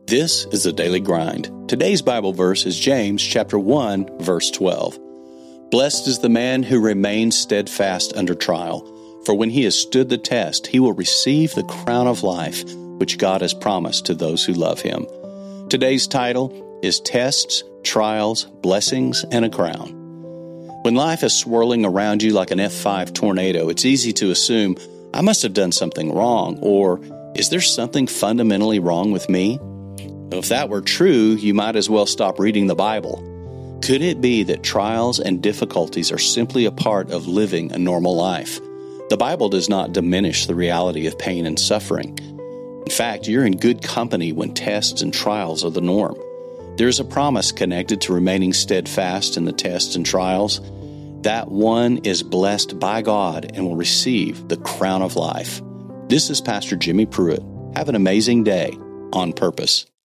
This is the Daily Grind. Today's Bible verse is James chapter 1, verse 12. Blessed is the man who remains steadfast under trial, for when he has stood the test, he will receive the crown of life which God has promised to those who love him. Today's title is Tests, Trials, Blessings, and a Crown. When life is swirling around you like an F5 tornado, it's easy to assume, I must have done something wrong, or is there something fundamentally wrong with me? If that were true, you might as well stop reading the Bible. Could it be that trials and difficulties are simply a part of living a normal life? The Bible does not diminish the reality of pain and suffering. In fact, you're in good company when tests and trials are the norm. There is a promise connected to remaining steadfast in the tests and trials. That one is blessed by God and will receive the crown of life. This is Pastor Jimmy Pruitt. Have an amazing day on purpose.